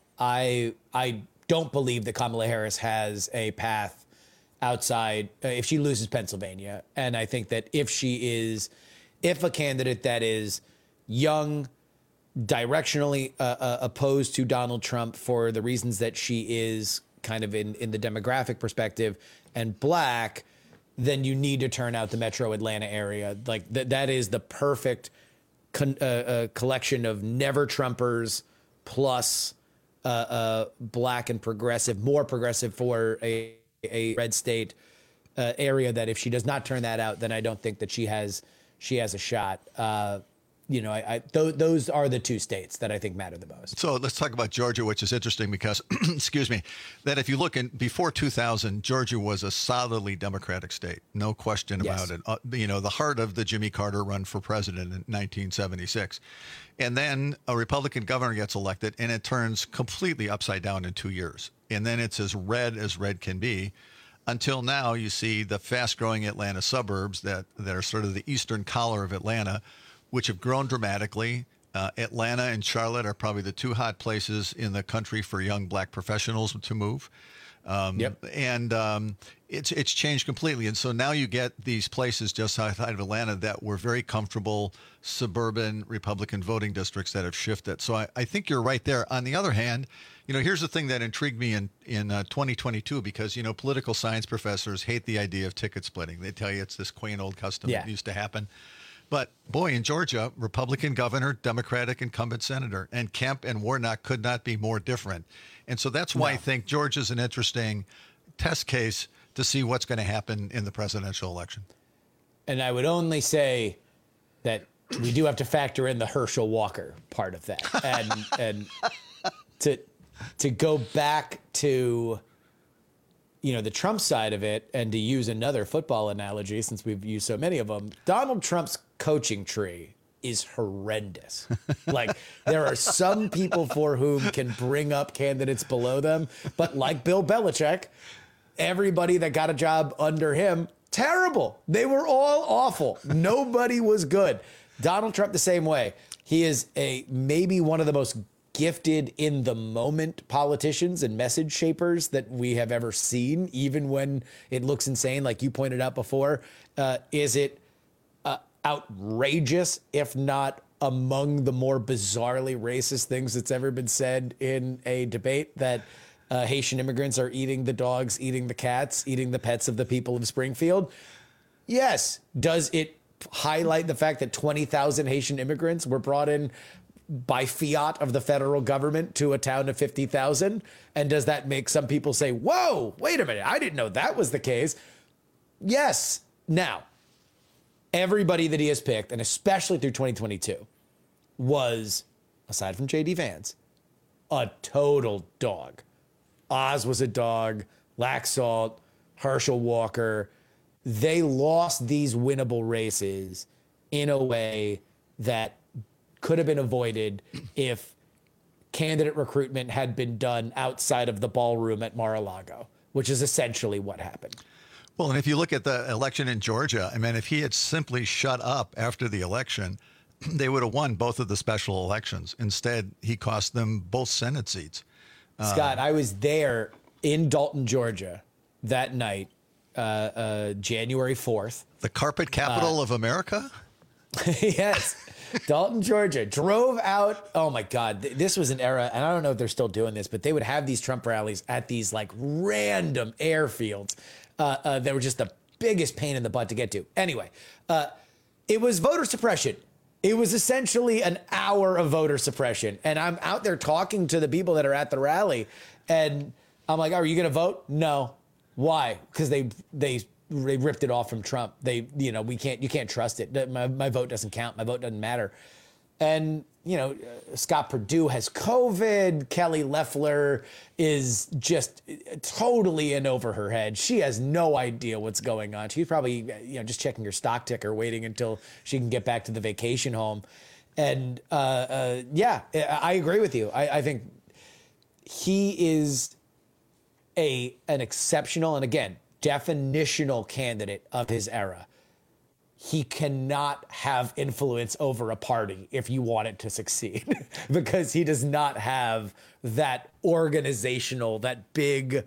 I I don't believe that Kamala Harris has a path outside uh, if she loses Pennsylvania, and I think that if she is, if a candidate that is young, directionally uh, uh, opposed to Donald Trump for the reasons that she is kind of in, in the demographic perspective, and black, then you need to turn out the metro Atlanta area. Like th- that is the perfect con- uh, uh, collection of never Trumpers plus uh, uh, black and progressive, more progressive for a, a red state uh, area that if she does not turn that out, then I don't think that she has she has a shot. Uh, You know, I, I th- those are the two states that I think matter the most. So let's talk about Georgia, which is interesting because, excuse me, that if you look in before two thousand, Georgia was a solidly Democratic state, no question Yes. about it. Uh, you know, the heart of the Jimmy Carter run for president in nineteen seventy-six. And then a Republican governor gets elected and it turns completely upside down in two years. And then it's as red as red can be. Until now, you see the fast growing Atlanta suburbs that, that are sort of the eastern collar of Atlanta, which have grown dramatically. Uh, Atlanta and Charlotte are probably the two hot places in the country for young black professionals to move. Um, Yep. And um, it's it's changed completely. And so now you get these places just outside of Atlanta that were very comfortable suburban Republican voting districts that have shifted. So I, I think you're right there. On the other hand, you know, here's the thing that intrigued me in, in uh, twenty twenty-two, because, you know, political science professors hate the idea of ticket splitting. They tell you it's this quaint old custom Yeah. that used to happen. But boy, in Georgia, Republican governor, Democratic incumbent senator, and Kemp and Warnock could not be more different. And so that's why No. I think Georgia's an interesting test case to see what's going to happen in the presidential election. And I would only say that we do have to factor in the Herschel Walker part of that. And and to to go back to, you know, the Trump side of it, and to use another football analogy, since we've used so many of them, Donald Trump's coaching tree is horrendous. Like, there are some people for whom can bring up candidates below them, but like Bill Belichick, everybody that got a job under him, terrible. They were all awful. Nobody was good. Donald Trump the same way. He is a maybe one of the most gifted in the moment politicians and message shapers that we have ever seen, even when it looks insane, like you pointed out before. Uh, is it uh, outrageous, if not among the more bizarrely racist things that's ever been said in a debate, that uh, Haitian immigrants are eating the dogs, eating the cats, eating the pets of the people of Springfield? Yes. Does it highlight the fact that twenty thousand Haitian immigrants were brought in by fiat of the federal government to a town of fifty thousand? And does that make some people say, whoa, wait a minute, I didn't know that was the case? Yes. Now, everybody that he has picked, and especially through twenty twenty-two, was, aside from J D Vance, a total dog. Oz was a dog, Laxalt, Herschel Walker. They lost these winnable races in a way that could have been avoided if candidate recruitment had been done outside of the ballroom at Mar-a-Lago, which is essentially what happened. Well, and if you look at the election in Georgia, I mean, if he had simply shut up after the election, they would have won both of the special elections. Instead, he cost them both Senate seats. Scott, uh, I was there in Dalton, Georgia that night, uh, uh, January fourth. The carpet capital uh, of America? Yes. Dalton, Georgia. Drove out. Oh, my God. This was an era, and I don't know if they're still doing this, but they would have these Trump rallies at these like random airfields uh, uh, that were just the biggest pain in the butt to get to. Anyway, uh, it was voter suppression. It was essentially an hour of voter suppression. And I'm out there talking to the people that are at the rally, and I'm like, are you going to vote? No. Why? Because they they they ripped it off from Trump. They, you know, we can't, you can't trust it. My, my vote doesn't count. My vote doesn't matter. And, you know, uh, Scott Perdue has COVID. Kelly Loeffler is just totally in over her head. She has no idea what's going on. She's probably, you know, just checking her stock ticker, waiting until she can get back to the vacation home. And, uh, uh, yeah, I agree with you. I, I think he is a an exceptional, and again, definitional candidate of his era. He cannot have influence over a party if you want it to succeed because he does not have that organizational, that big,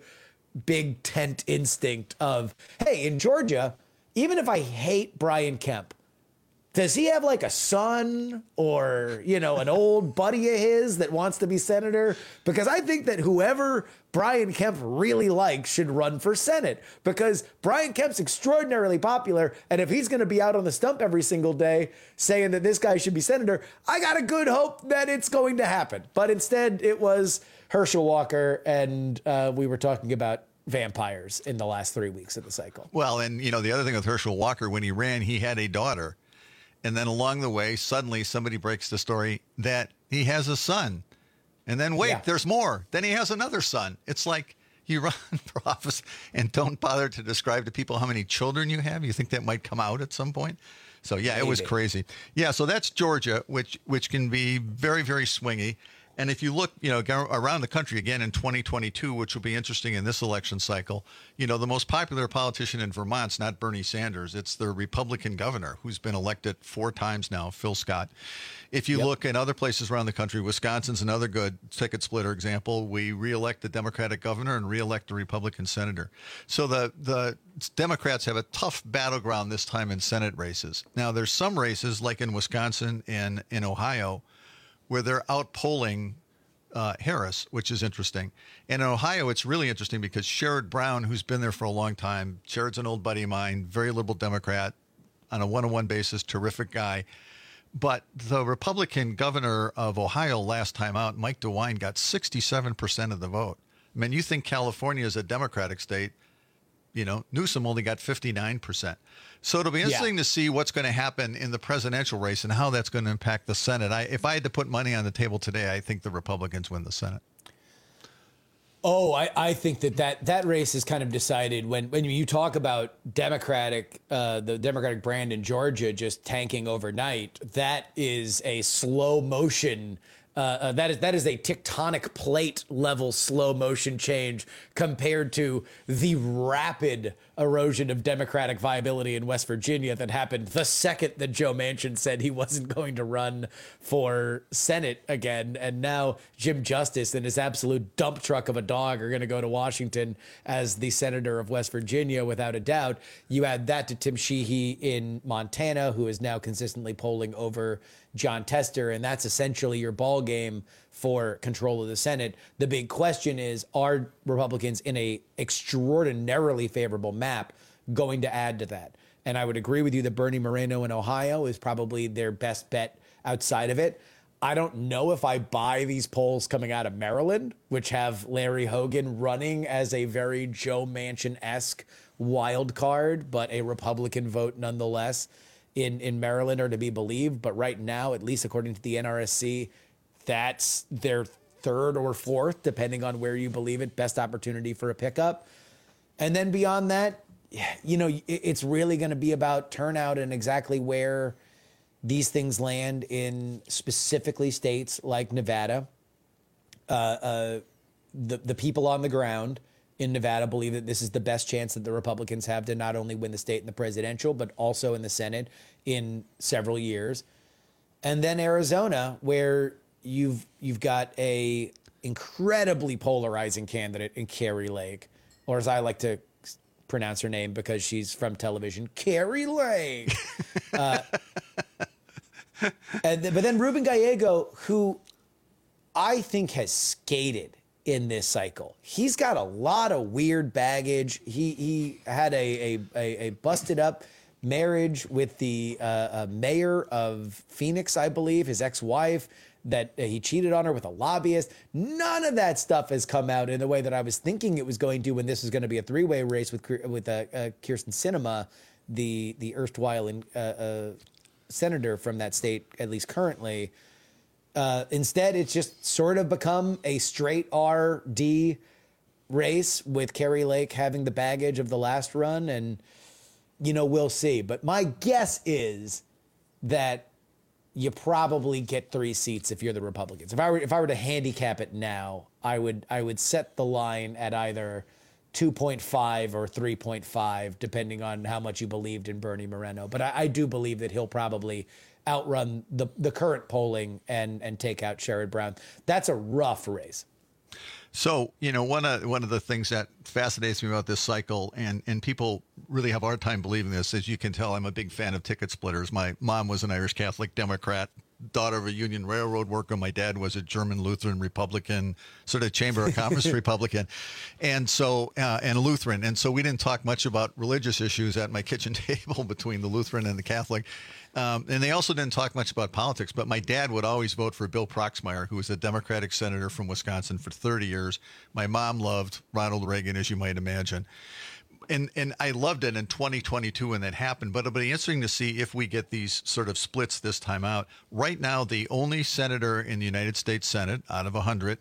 big tent instinct of, hey, in Georgia, even if I hate Brian Kemp, does he have like a son or, you know, an old buddy of his that wants to be senator? Because I think that whoever Brian Kemp really likes should run for Senate because Brian Kemp's extraordinarily popular. And if he's going to be out on the stump every single day saying that this guy should be senator, I got a good hope that it's going to happen. But instead it was Herschel Walker, and uh, we were talking about vampires in the last three weeks of the cycle. Well, and, you know, the other thing with Herschel Walker, when he ran, he had a daughter. And then along the way, suddenly somebody breaks the story that he has a son. And then, wait, yeah. there's more. Then he has another son. It's like you run for office and don't bother to describe to people how many children you have. You think that might come out at some point? So, yeah, Maybe. It was crazy. Yeah, so that's Georgia, which which can be very, very swingy. And if you look, you know, around the country again in twenty twenty-two, which will be interesting in this election cycle, you know, the most popular politician in Vermont's not Bernie Sanders. It's the Republican governor who's been elected four times now, Phil Scott. If you yep. look in other places around the country, Wisconsin's another good ticket splitter example. We reelect the Democratic governor and reelect the Republican senator. So the, the Democrats have a tough battleground this time in Senate races. Now, there's some races like in Wisconsin and in Ohio where they're outpolling uh, Harris, which is interesting. And in Ohio, it's really interesting because Sherrod Brown, who's been there for a long time, Sherrod's an old buddy of mine, very liberal Democrat, on a one-on-one basis, terrific guy. But the Republican governor of Ohio last time out, Mike DeWine, got sixty-seven percent of the vote. I mean, you think California is a Democratic state. You know, Newsom only got fifty-nine percent. So it'll be interesting yeah. to see what's going to happen in the presidential race and how that's going to impact the Senate. I, if I had to put money on the table today, I think the Republicans win the Senate. Oh, I, I think that, that that race is kind of decided when, when you talk about Democratic, uh, the Democratic brand in Georgia just tanking overnight. That is a slow motion. Uh, uh, that is that is a tectonic plate level slow motion change compared to the rapid erosion of Democratic viability in West Virginia that happened the second that Joe Manchin said he wasn't going to run for Senate again. And now Jim Justice and his absolute dump truck of a dog are going to go to Washington as the senator of West Virginia, without a doubt. You add that to Tim Sheehy in Montana, who is now consistently polling over John Tester, and that's essentially your ball game for control of the Senate. The big question is, are Republicans in a extraordinarily favorable map going to add to that? And I would agree with you that Bernie Moreno in Ohio is probably their best bet outside of it. I don't know if I buy these polls coming out of Maryland, which have Larry Hogan running as a very Joe Manchin-esque wild card, but a Republican vote nonetheless in, in Maryland are to be believed. But right now, at least according to the N R S C, that's their third or fourth, depending on where you believe it, best opportunity for a pickup. And then beyond that, you know, it's really going to be about turnout and exactly where these things land in specifically states like Nevada. Uh, uh, the the people on the ground in Nevada believe that this is the best chance that the Republicans have to not only win the state in the presidential, but also in the Senate in several years. And then Arizona, where you've you've got a incredibly polarizing candidate in Kari Lake, or as I like to pronounce her name because she's from television, Kari Lake. uh, and th- but then Ruben Gallego, who I think has skated in this cycle. He's got a lot of weird baggage. He he had a a, a, a busted up marriage with the uh, uh, mayor of Phoenix, I believe, his ex-wife, that uh, he cheated on her with a lobbyist. None of that stuff has come out in the way that I was thinking it was going to when this was going to be a three-way race with with uh, uh, Kyrsten Sinema, the the erstwhile in, uh, uh, senator from that state, at least currently. Uh, instead, it's just sort of become a straight R D race with Kari Lake having the baggage of the last run, and you know, we'll see. But my guess is that you probably get three seats if you're the Republicans. If I were if I were to handicap it now, I would I would set the line at either two point five or three point five, depending on how much you believed in Bernie Moreno. But I, I do believe that he'll probably outrun the the current polling and and take out Sherrod Brown. That's a rough race. So, you know, one of one of the things that fascinates me about this cycle, and, and people really have a hard time believing this, as you can tell, I'm a big fan of ticket splitters. My mom was an Irish Catholic Democrat, daughter of a Union Railroad worker. My dad was a German Lutheran Republican, sort of Chamber of Commerce Republican, and so uh, and a Lutheran. And so we didn't talk much about religious issues at my kitchen table between the Lutheran and the Catholic. Um, and they also didn't talk much about politics, but my dad would always vote for Bill Proxmire, who was a Democratic senator from Wisconsin for thirty years. My mom loved Ronald Reagan, as you might imagine. And and I loved it in twenty twenty-two when that happened, but it'll be interesting to see if we get these sort of splits this time out. Right now, the only senator in the United States Senate out of one hundred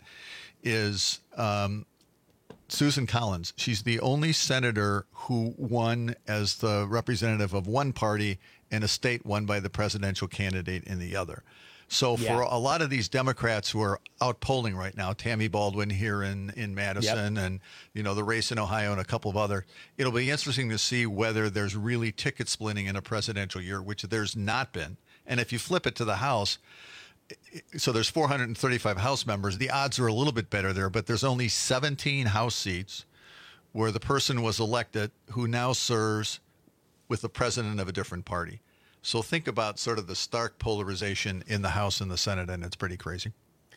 is um, Susan Collins. She's the only senator who won as the representative of one party in a state won by the presidential candidate in the other. So for yeah. a lot of these Democrats who are out polling right now, Tammy Baldwin here in, in Madison yep. and, you know, the race in Ohio and a couple of other, it'll be interesting to see whether there's really ticket splitting in a presidential year, which there's not been. And if you flip it to the House, so there's four hundred thirty-five House members, the odds are a little bit better there, but there's only seventeen House seats where the person was elected who now serves with the president of a different party. So think about sort of the stark polarization in the House and the Senate, and it's pretty crazy.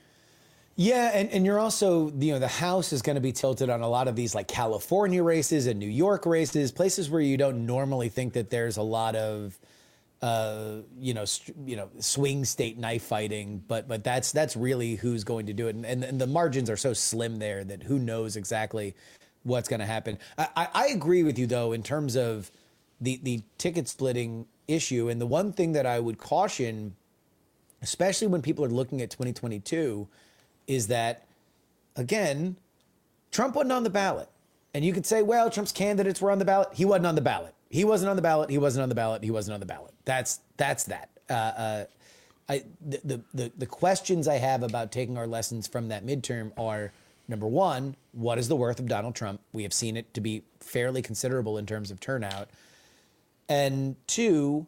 Yeah, and, and you're also, you know, the House is going to be tilted on a lot of these like California races and New York races, places where you don't normally think that there's a lot of, uh, you know, st- you know, swing state knife fighting, but but that's that's really who's going to do it, and, and, and the margins are so slim there that who knows exactly what's going to happen. I, I, I agree with you though in terms of the the ticket splitting issue. And the one thing that I would caution, especially when people are looking at twenty twenty-two, is that, again, Trump wasn't on the ballot. And you could say, well, Trump's candidates were on the ballot. He wasn't on the ballot. He wasn't on the ballot. He wasn't on the ballot. He wasn't on the ballot. That's that's that. Uh, uh, I, the, the, the questions I have about taking our lessons from that midterm are, number one, what is the worth of Donald Trump? We have seen it to be fairly considerable in terms of turnout. And two,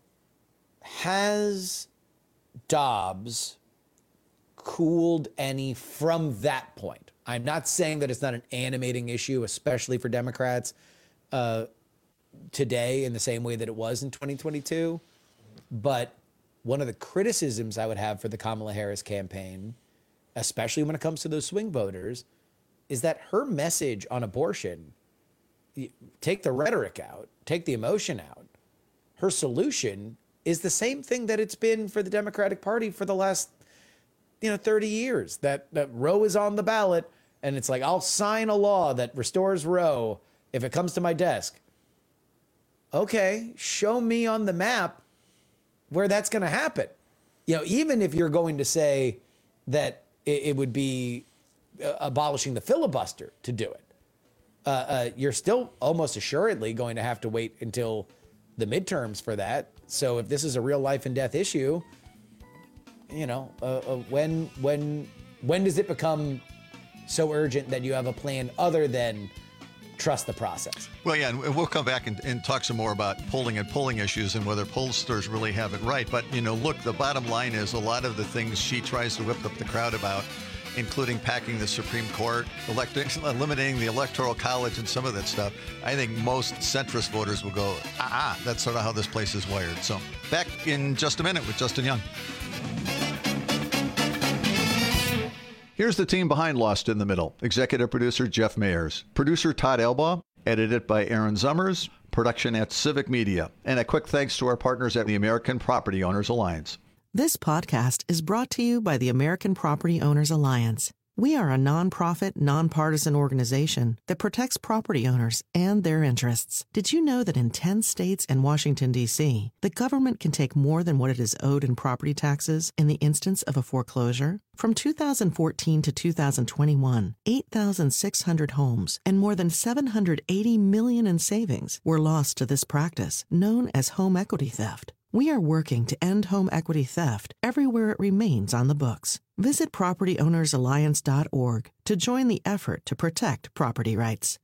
has Dobbs cooled any from that point? I'm not saying that it's not an animating issue, especially for Democrats uh, today in the same way that it was in twenty twenty-two. But one of the criticisms I would have for the Kamala Harris campaign, especially when it comes to those swing voters, is that her message on abortion, take the rhetoric out, take the emotion out, her solution is the same thing that it's been for the Democratic Party for the last, you know, thirty years, that, that Roe is on the ballot. And it's like, I'll sign a law that restores Roe if it comes to my desk. Okay, show me on the map where that's going to happen. You know, even if you're going to say that it, it would be uh, abolishing the filibuster to do it, uh, uh, you're still almost assuredly going to have to wait until the midterms for that. So if this is a real life and death issue, you know, uh, uh, when when when does it become so urgent that you have a plan other than trust the process? Well, yeah, and we'll come back and, and talk some more about polling and polling issues and whether pollsters really have it right. But, you know, look, the bottom line is a lot of the things she tries to whip up the crowd about, including packing the Supreme Court, electing, eliminating the Electoral College and some of that stuff, I think most centrist voters will go, ah, that's sort of how this place is wired. So back in just a minute with Justin Young. Here's the team behind Lost in the Middle. Executive producer Jeff Mayers. Producer Todd Elbaugh. Edited by Aaron Zummers. Production at Civic Media. And a quick thanks to our partners at the American Property Owners Alliance. This podcast is brought to you by the American Property Owners Alliance. We are a nonprofit, nonpartisan organization that protects property owners and their interests. Did you know that in ten states and Washington, D C, the government can take more than what it is owed in property taxes in the instance of a foreclosure? From two thousand fourteen to two thousand twenty-one, eight thousand six hundred homes and more than seven hundred eighty million dollars in savings were lost to this practice, known as home equity theft. We are working to end home equity theft everywhere it remains on the books. Visit property owners alliance dot org to join the effort to protect property rights.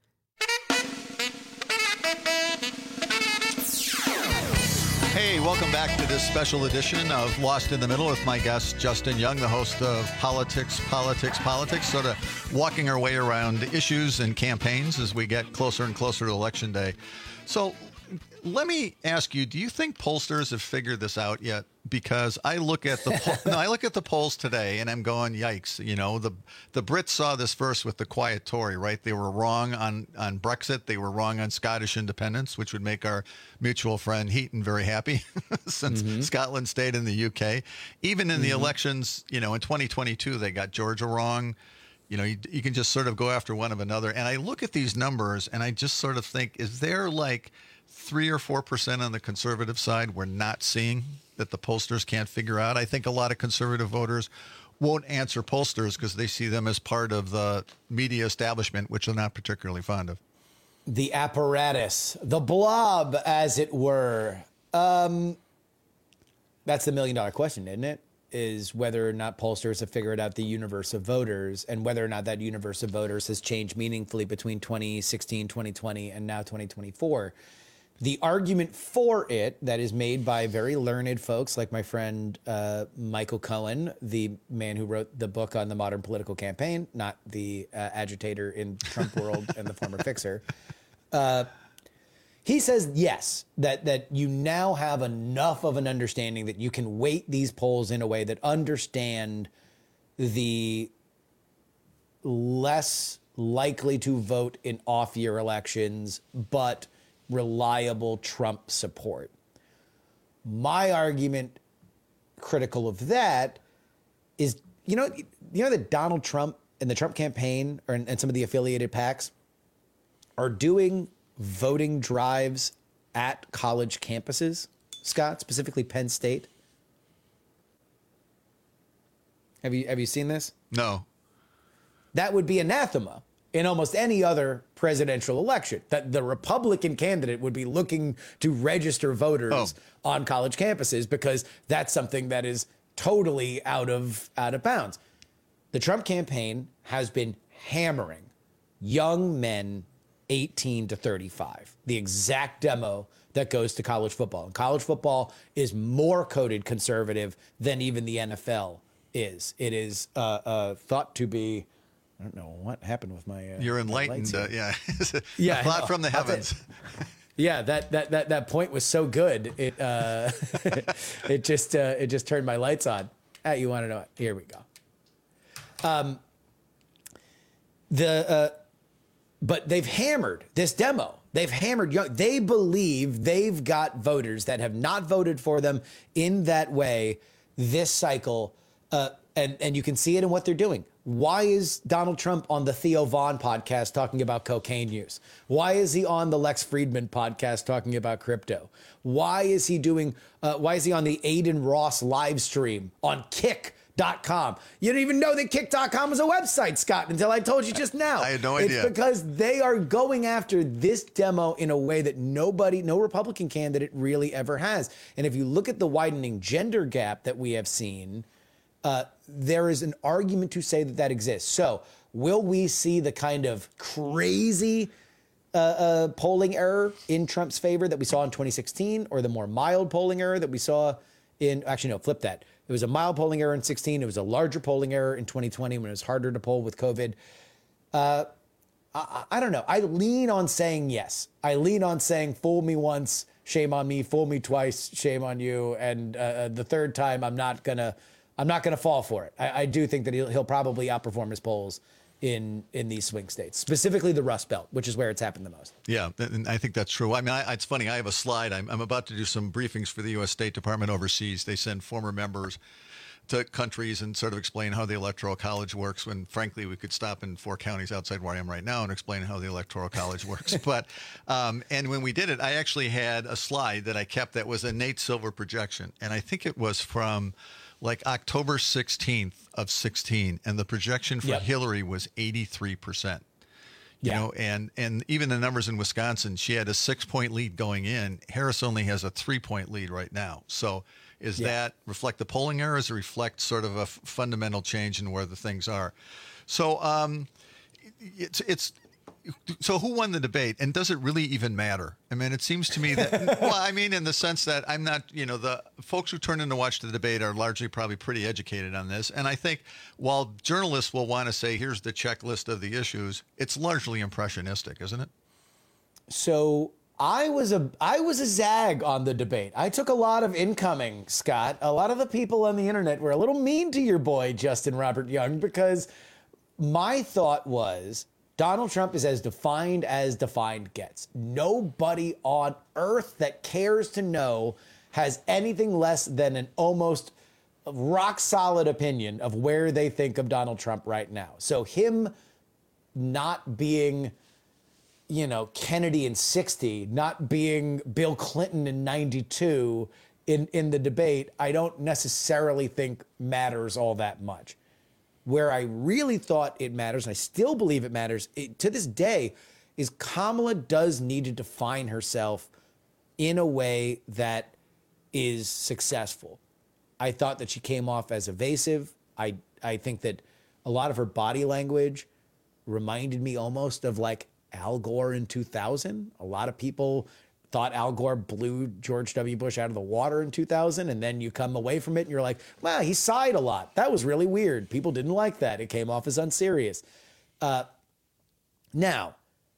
Hey, welcome back to this special edition of Lost in the Middle with my guest, Justin Young, the host of Politics, Politics, Politics, sort of walking our way around issues and campaigns as we get closer and closer to Election Day. So let me ask you, do you think pollsters have figured this out yet? Because I look at the poll, no, I look at the polls today and I'm going, yikes. You know, the the Brits saw this first with the quiet Tory, right? They were wrong on, on Brexit. They were wrong on Scottish independence, which would make our mutual friend Heaton very happy since mm-hmm. Scotland stayed in the U K. Even in mm-hmm. the elections, you know, in twenty twenty-two, they got Georgia wrong. You know, you, you can just sort of go after one of another. And I look at these numbers and I just sort of think, is there like three or four percent on the conservative side we're not seeing that the pollsters can't figure out? I think a lot of conservative voters won't answer pollsters because they see them as part of the media establishment, which they're not particularly fond of. The apparatus, the blob, as it were. Um, that's the million dollar question, isn't it? Is whether or not pollsters have figured out the universe of voters and whether or not that universe of voters has changed meaningfully between twenty sixteen, twenty twenty, and now twenty twenty-four. The argument for it that is made by very learned folks like my friend uh, Michael Cohen, the man who wrote the book on the modern political campaign, not the uh, agitator in Trump world and the former fixer. Uh, he says, yes, that, that you now have enough of an understanding that you can weight these polls in a way that understand the less likely to vote in off-year elections, but reliable Trump support. My argument critical of that is, you know, you know that Donald Trump and the Trump campaign or, and some of the affiliated PACs are doing voting drives at college campuses, Scott, specifically Penn State. Have you have you seen this? No. That would be anathema in almost any other presidential election, that the Republican candidate would be looking to register voters oh. on college campuses because that's something that is totally out of out of bounds. The Trump campaign has been hammering young men eighteen to thirty-five, the exact demo that goes to college football. And college football is more coded conservative than even the N F L is. It is uh, uh, thought to be, I don't know what happened with my. Uh, You're enlightened, uh, yeah. yeah, a thought from the heavens. Yeah, that that that that point was so good. It uh, it just uh, it just turned my lights on. Ah, you want to know? Here we go. Um. The uh, but they've hammered this demo. They've hammered young. They believe they've got voters that have not voted for them in that way this cycle, uh, and and you can see it in what they're doing. Why is Donald Trump on the Theo Vaughn podcast talking about cocaine use? Why is he on the Lex Friedman podcast talking about crypto? Why is he doing? Uh, why is he on the Aiden Ross live stream on Kick dot com. You didn't even know that kick dot com was a website, Scott, until I told you just now. I had no it's idea. It's because they are going after this demo in a way that nobody, no Republican candidate really ever has. And if you look at the widening gender gap that we have seen, uh, there is an argument to say that that exists. So will we see the kind of crazy uh, uh, polling error in Trump's favor that we saw in twenty sixteen, or the more mild polling error that we saw in, actually, no, flip that. It was a mild polling error in sixteen. It was a larger polling error in twenty twenty when it was harder to poll with COVID. Uh, I, I don't know. I lean on saying yes. I lean on saying fool me once, shame on me. Fool me twice, shame on you. And uh, the third time, I'm not gonna, I'm not gonna fall for it. I, I do think that he'll, he'll probably outperform his polls in in these swing states, specifically the Rust Belt, which is where it's happened the most. Yeah, and I think that's true. I mean, I, it's funny. I have a slide. I'm, I'm about to do some briefings for the U S State Department overseas. They send former members to countries and sort of explain how the Electoral College works, when, frankly, we could stop in four counties outside where I am right now and explain how the Electoral College works. But um, and when we did it, I actually had a slide that I kept that was a Nate Silver projection. And I think it was from like October sixteenth of sixteen, and the projection for Yep. Hillary was eighty-three percent. You Yeah. know, and and even the numbers in Wisconsin, she had a six-point lead going in. Harris only has a three-point lead right now. So is Yeah. that reflect the polling error, or does it reflect sort of a f- fundamental change in where the things are? So um, it's it's so who won the debate, and does it really even matter? I mean, it seems to me that, well, I mean, in the sense that I'm not, you know, the folks who turn in to watch the debate are largely probably pretty educated on this. And I think while journalists will want to say, here's the checklist of the issues, it's largely impressionistic, isn't it? So I was a I was a zag on the debate. I took a lot of incoming, Scott. A lot of the people on the internet were a little mean to your boy, Justin Robert Young, because my thought was Donald Trump is as defined as defined gets. Nobody on earth that cares to know has anything less than an almost rock solid opinion of where they think of Donald Trump right now. So him not being, you know, Kennedy in sixty, not being Bill Clinton in ninety-two in, in the debate, I don't necessarily think matters all that much. Where I really thought it matters, and I still believe it matters it, to this day, is Kamala does need to define herself in a way that is successful. I thought that she came off as evasive. I I think that a lot of her body language reminded me almost of like Al Gore in two thousand. A lot of people thought Al Gore blew George W. Bush out of the water in two thousand, and then you come away from it and you're like, wow, he sighed a lot. That was really weird. People didn't like that. It came off as unserious. Uh, now,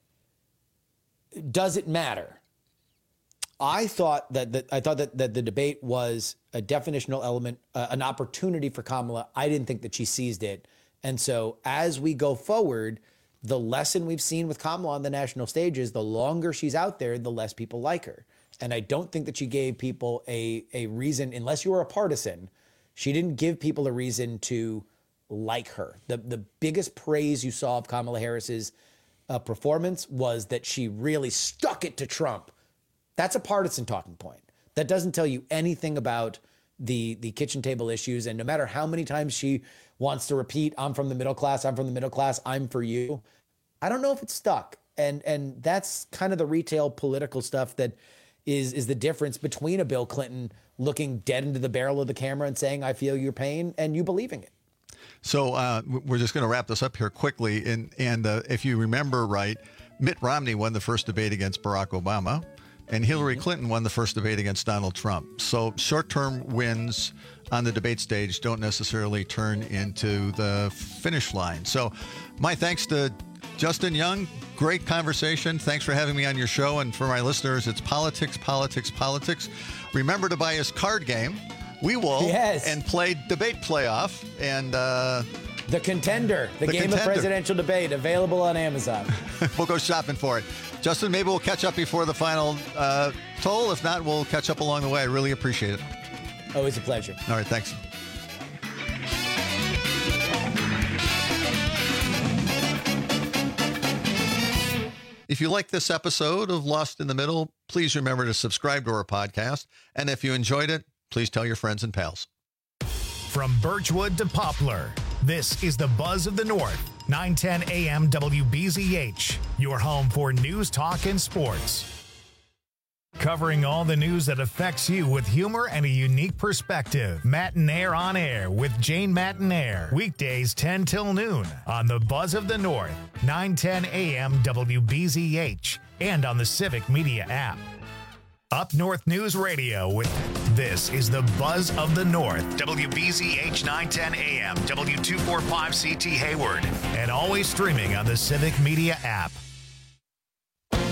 does it matter? I thought that the, I thought that, that the debate was a definitional element, uh, an opportunity for Kamala. I didn't think that she seized it. And so as we go forward, the lesson we've seen with Kamala on the national stage is the longer she's out there, the less people like her. And I don't think that she gave people a, a reason, unless you were a partisan, she didn't give people a reason to like her. The, the biggest praise you saw of Kamala Harris's uh, performance was that she really stuck it to Trump. That's a partisan talking point. That doesn't tell you anything about the the kitchen table issues. And no matter how many times she wants to repeat, I'm from the middle class, I'm from the middle class, I'm for you, I don't know if it's stuck. And and that's kind of the retail political stuff that is is the difference between a Bill Clinton looking dead into the barrel of the camera and saying, I feel your pain, and you believing it. So uh, we're just going to wrap this up here quickly. And, and uh, if you remember right, Mitt Romney won the first debate against Barack Obama, and Hillary Clinton won the first debate against Donald Trump. So short-term wins on the debate stage don't necessarily turn into the finish line. So my thanks to Justin Young. Great conversation. Thanks for having me on your show. And for my listeners, it's Politics, Politics, Politics. Remember to buy his card game, We Will, yes. and play Debate Playoff. And uh, The Contender, the, The game Contender. of presidential debate, available on Amazon. We'll go shopping for it. Justin, maybe we'll catch up before the final uh, toll. If not, we'll catch up along the way. I really appreciate it. Always a pleasure. All right, thanks. If you like this episode of Lost in the Middle, please remember to subscribe to our podcast. And if you enjoyed it, please tell your friends and pals. From Birchwood to Poplar, this is the Buzz of the North. nine ten A M W B Z H, your home for news, talk, and sports. Covering all the news that affects you with humor and a unique perspective. Matinaire on Air with Jane Matinaire. Weekdays ten till noon on the Buzz of the North, nine ten A M W B Z H, and on the Civic Media app. Up North News Radio with This is the Buzz of the North. W B Z H nine ten A M, W two forty-five C T Hayward, and always streaming on the Civic Media app.